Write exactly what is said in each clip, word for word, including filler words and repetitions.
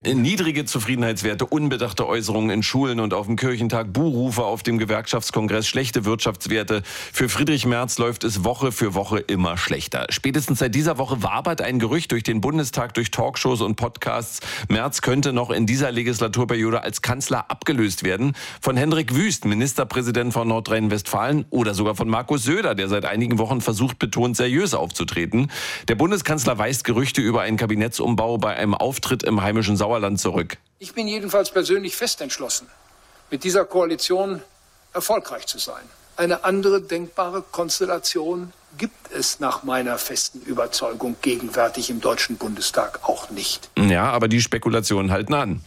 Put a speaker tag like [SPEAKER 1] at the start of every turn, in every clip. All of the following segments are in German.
[SPEAKER 1] Niedrige Zufriedenheitswerte, unbedachte Äußerungen in Schulen und auf dem Kirchentag, Buhrufe auf dem Gewerkschaftskongress, schlechte Wirtschaftswerte. Für Friedrich Merz läuft es Woche für Woche immer schlechter. Spätestens seit dieser Woche wabert ein Gerücht durch den Bundestag, durch Talkshows und Podcasts. Merz könnte noch in dieser Legislaturperiode als Kanzler abgelöst werden. Von Hendrik Wüst, Ministerpräsident von Nordrhein-Westfalen, oder sogar von Markus Söder, der seit einigen Wochen versucht, betont seriös aufzutreten. Der Bundeskanzler weist Gerüchte über einen Kabinettsumbau bei einem Auftritt im heimischen Sauerland zurück.
[SPEAKER 2] Ich bin jedenfalls persönlich fest entschlossen, mit dieser Koalition erfolgreich zu sein. Eine andere denkbare Konstellation gibt es nach meiner festen Überzeugung gegenwärtig im Deutschen Bundestag auch nicht.
[SPEAKER 1] Ja, aber die Spekulationen halten an.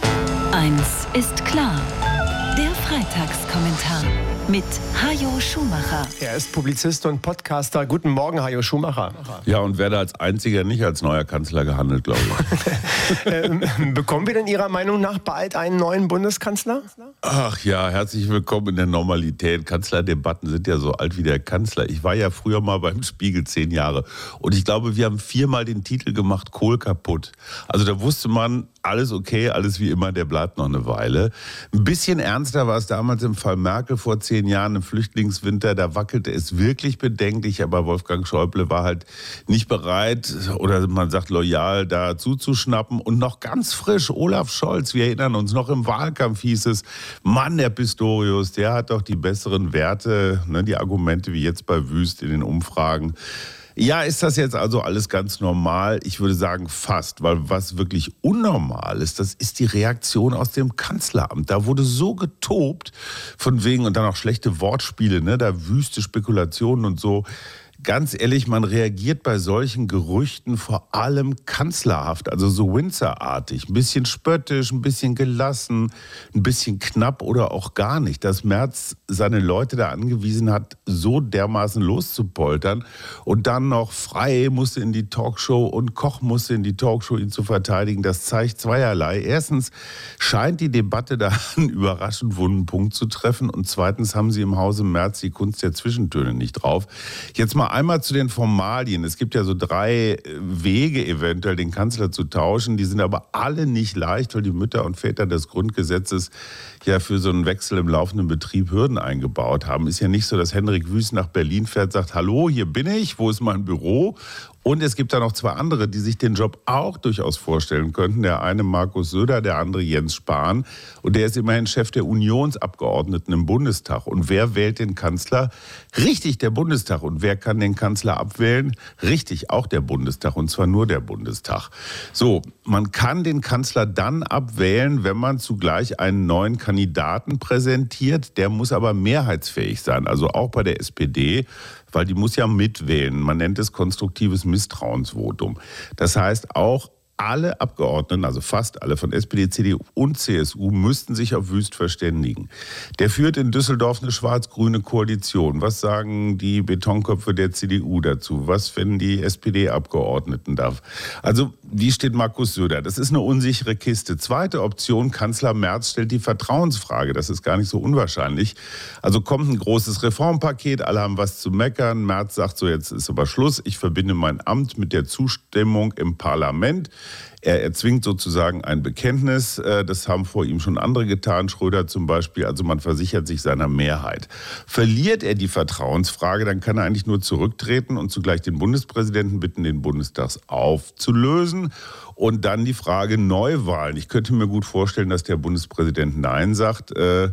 [SPEAKER 3] Eins ist klar. Der Freitagskommentar mit Hajo Schumacher.
[SPEAKER 4] Er ist Publizist und Podcaster. Guten Morgen, Hajo Schumacher.
[SPEAKER 5] Ja, und werde als einziger nicht als neuer Kanzler gehandelt, glaube ich.
[SPEAKER 4] ähm, bekommen wir denn Ihrer Meinung nach bald einen neuen Bundeskanzler?
[SPEAKER 5] Ach ja, herzlich willkommen in der Normalität. Kanzlerdebatten sind ja so alt wie der Kanzler. Ich war ja früher mal beim Spiegel zehn Jahre. Und ich glaube, wir haben viermal den Titel gemacht, Kohl kaputt. Also da wusste man, alles okay, alles wie immer, der bleibt noch eine Weile. Ein bisschen ernster war es damals im Fall Merkel vor zehn Jahren im Flüchtlingswinter. Da wackelte es wirklich bedenklich, aber Wolfgang Schäuble war halt nicht bereit oder man sagt loyal da zuzuschnappen. Und noch ganz frisch, Olaf Scholz, wir erinnern uns, noch im Wahlkampf hieß es, Mann, der Pistorius, der hat doch die besseren Werte, ne, die Argumente wie jetzt bei Wüst in den Umfragen. Ja, ist das jetzt also alles ganz normal? Ich würde sagen fast, weil was wirklich unnormal ist, das ist die Reaktion aus dem Kanzleramt. Da wurde so getobt, von wegen, und dann auch schlechte Wortspiele, ne, da wüste Spekulationen und so. Ganz ehrlich, man reagiert bei solchen Gerüchten vor allem kanzlerhaft, also so Windsor-artig. Ein bisschen spöttisch, ein bisschen gelassen, ein bisschen knapp oder auch gar nicht. Dass Merz seine Leute da angewiesen hat, so dermaßen loszupoltern und dann noch Frey musste in die Talkshow und Koch musste in die Talkshow, ihn zu verteidigen, das zeigt zweierlei. Erstens scheint die Debatte da einen überraschend wunden Punkt zu treffen und zweitens haben sie im Hause Merz die Kunst der Zwischentöne nicht drauf. Jetzt mal einmal zu den Formalien. Es gibt ja so drei Wege eventuell, den Kanzler zu tauschen. Die sind aber alle nicht leicht, weil die Mütter und Väter des Grundgesetzes ja für so einen Wechsel im laufenden Betrieb Hürden eingebaut haben. Ist ja nicht so, dass Hendrik Wüst nach Berlin fährt, sagt, hallo, hier bin ich, wo ist mein Büro? Und es gibt da noch zwei andere, die sich den Job auch durchaus vorstellen könnten. Der eine Markus Söder, der andere Jens Spahn. Und der ist immerhin Chef der Unionsabgeordneten im Bundestag. Und wer wählt den Kanzler? Richtig, der Bundestag. Und wer kann den Kanzler abwählen? Richtig, auch der Bundestag. Und zwar nur der Bundestag. So, man kann den Kanzler dann abwählen, wenn man zugleich einen neuen Kandidaten präsentiert. Der muss aber mehrheitsfähig sein. Also auch bei der S P D. Weil die muss ja mitwählen. Man nennt es konstruktives Misstrauensvotum. Das heißt, auch alle Abgeordneten, also fast alle von S P D, C D U und C S U, müssten sich auf Wüst verständigen. Der führt in Düsseldorf eine schwarz-grüne Koalition. Was sagen die Betonköpfe der C D U dazu? Was finden die S P D-Abgeordneten da? Also, wie steht Markus Söder? Das ist eine unsichere Kiste. Zweite Option, Kanzler Merz stellt die Vertrauensfrage. Das ist gar nicht so unwahrscheinlich. Also kommt ein großes Reformpaket, alle haben was zu meckern. Merz sagt so, jetzt ist aber Schluss. Ich verbinde mein Amt mit der Zustimmung im Parlament. Er erzwingt sozusagen ein Bekenntnis. Das haben vor ihm schon andere getan, Schröder zum Beispiel. Also man versichert sich seiner Mehrheit. Verliert er die Vertrauensfrage, dann kann er eigentlich nur zurücktreten und zugleich den Bundespräsidenten bitten, den Bundestag aufzulösen. Und dann die Frage Neuwahlen. Ich könnte mir gut vorstellen, dass der Bundespräsident Nein sagt.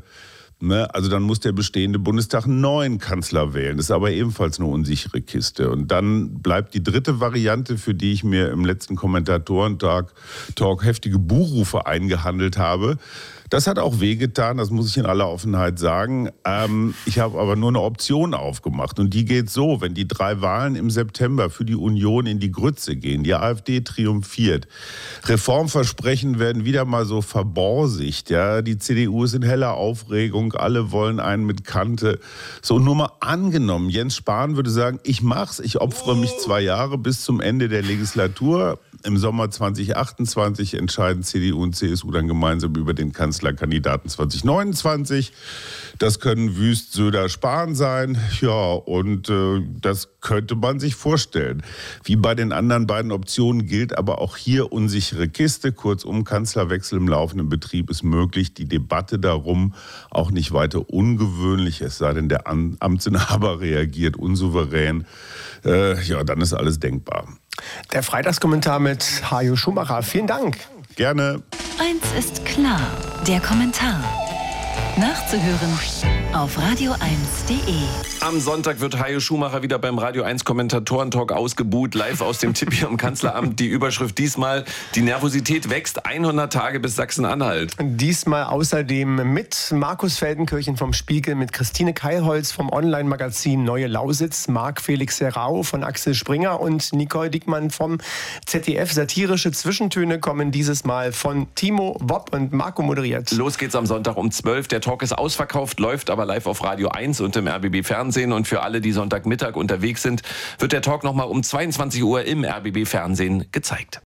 [SPEAKER 5] Also dann muss der bestehende Bundestag einen neuen Kanzler wählen. Das ist aber ebenfalls eine unsichere Kiste. Und dann bleibt die dritte Variante, für die ich mir im letzten Kommentatoren-Talk Talk heftige Buhrufe eingehandelt habe. Das hat auch wehgetan, das muss ich in aller Offenheit sagen. Ähm, ich habe aber nur eine Option aufgemacht und die geht so, wenn die drei Wahlen im September für die Union in die Grütze gehen, die AfD triumphiert, Reformversprechen werden wieder mal so verborsigt, ja, die C D U ist in heller Aufregung, alle wollen einen mit Kante. So, nur mal angenommen, Jens Spahn würde sagen, ich mach's, ich opfere mich zwei Jahre bis zum Ende der Legislatur. Im Sommer zwanzig achtundzwanzig entscheiden C D U und C S U dann gemeinsam über den Kanzler Kanzlerkandidaten zwanzig neunundzwanzig. Das können Wüst, Söder, Spahn sein. Ja, und äh, das könnte man sich vorstellen. Wie bei den anderen beiden Optionen gilt aber auch hier unsichere Kiste. Kurzum, Kanzlerwechsel im laufenden Betrieb ist möglich. Die Debatte darum auch nicht weiter ungewöhnlich, es sei denn, der Amtsinhaber reagiert unsouverän. Äh, ja, dann ist alles denkbar.
[SPEAKER 4] Der Freitagskommentar mit Hajo Schumacher. Vielen Dank.
[SPEAKER 5] Gerne.
[SPEAKER 3] Eins ist klar, der Kommentar. Nachzuhören auf radio eins punkt de.
[SPEAKER 1] Am Sonntag wird Hajo Schumacher wieder beim Radio eins Kommentatoren-Talk ausgebuht, live aus dem Tippi am Kanzleramt. Die Überschrift diesmal: Die Nervosität wächst, hundert Tage bis Sachsen-Anhalt.
[SPEAKER 4] Diesmal außerdem mit Markus Feldenkirchen vom Spiegel, mit Christine Keilholz vom Online-Magazin Neue Lausitz, Marc Felix Serrao von Axel Springer und Nicole Dickmann vom Z D F. Satirische Zwischentöne kommen dieses Mal von Timo Wopp und Marco moderiert.
[SPEAKER 1] Los geht's am Sonntag um zwölf. Der Talk ist ausverkauft, läuft aber live auf Radio eins und im R B B Fernsehen. Und für alle, die Sonntagmittag unterwegs sind, wird der Talk nochmal um zweiundzwanzig Uhr im R B B Fernsehen gezeigt.